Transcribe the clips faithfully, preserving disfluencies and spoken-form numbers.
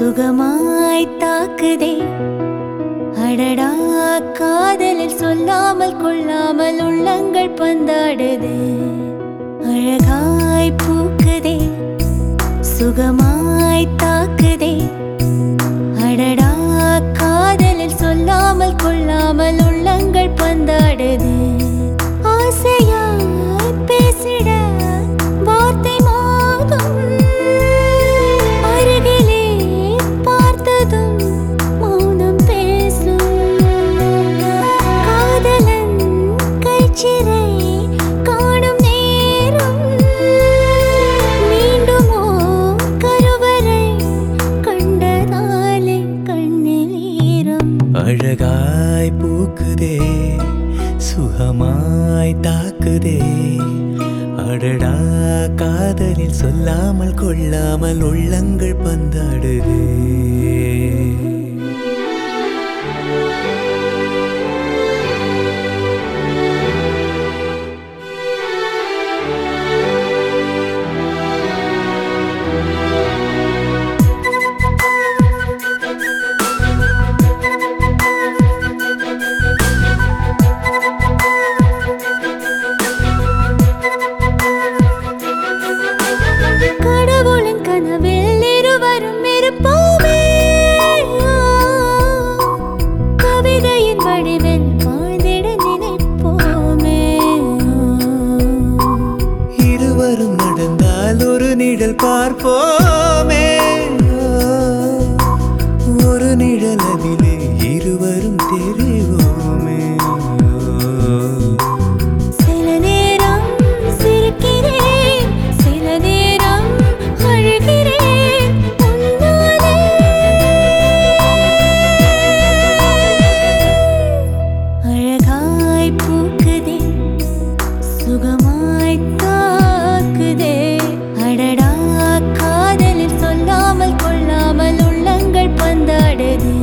சுகமாய் தாக்குதே அடடா காதலில் சொல்லாமல் கொள்ளாமல் உள்ளங்கள் பந்தாடுதே அழகாய் பூக்குதே சுகமாய் தாக்குதே அடடா காதலில் சொல்லாமல் கொள்ளாமல் உள்ளங்கள் பந்தாடுதே ஆசையாய் பேசிட வார்த்தை மோதும் அருகிலே பார்த்ததும் மௌனம் பேசும் காதலன் கைச்சிறை காணும் நேரம் மீண்டுமோ கருவறை கண்டதாலே கண்ணில் ஈரம் அழகாய் பூக்குதே சுகமாய் தாக்குதே அடடா காதலில் சொல்லாமல் கொள்ளாமல் உள்ளங்கள் பந்தாடுதே கடவுளின் கனவில் இருவரும் இருப்போமே கவிதையின் வடிவில் வாழ்ந்திட நினைப்போமே இருவரும் நடந்தால் ஒரு நிழல் பார்ப்போமே ஒரு நிழல் அதிலே இருவரும் தெரிவோமே சில நேரம் சிரிக்கிறேன் சில நேரம் அழுகிறேன் உன்னாலே அழகாய் பூக்குதே சுகமாய் தாக்குதே அடடா காதலில் சொல்லாமல் கொள்ளாமல் உள்ளங்கள் பந்தாடுதே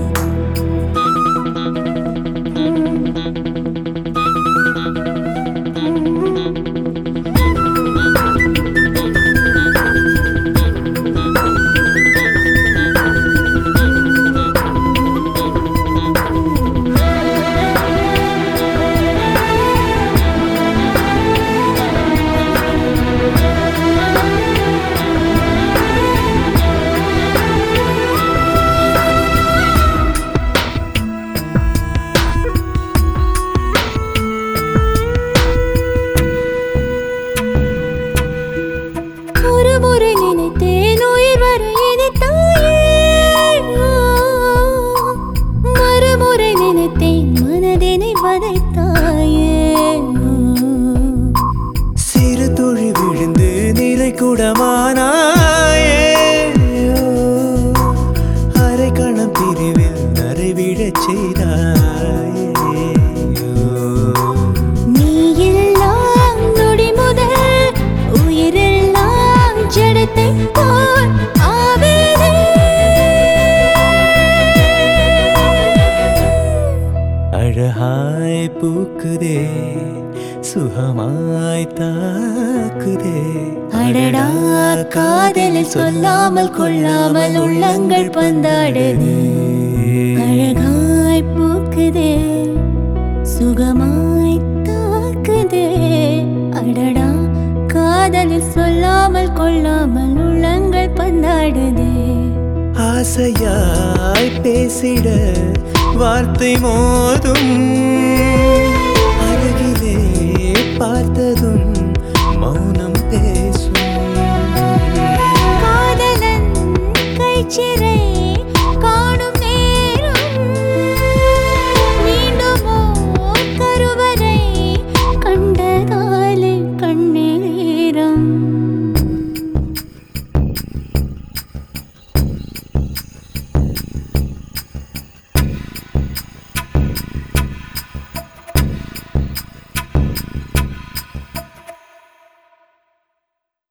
ஒரு முறை நினைத்தேன் உயிர் வர இனித்தாயே மறுமுறை நினைத்தேன் மனதினை வதைத்தாயே சிறு துளி விழுந்து நிறை குடமானாயே அரை கணம் பிரிவில் நரைவிடச் செய்தாயே நீ எல்லாம் நொடி முதல் உயிரெல்லாம் ஜடத்தை போல் ஆவேனே அழகாய் பூக்குதே சுகமாய் தாக்குதே அடடா காதலில் சொல்லாமல் கொள்ளாமல் உள்ளங்கள் பந்தாடுதே அழகாய் பூக்குதே சுகமாய் தாக்குதே அடடா காதலில் சொல்லாமல் கொள்ளாமல் உள்ளங்கள் பந்தாடுதே ஆசையாய் பேசிட வார்த்தை மோதும் அருகிலே பார்த்ததும் மௌனம் பேசும் காதலன் கைச்சிறை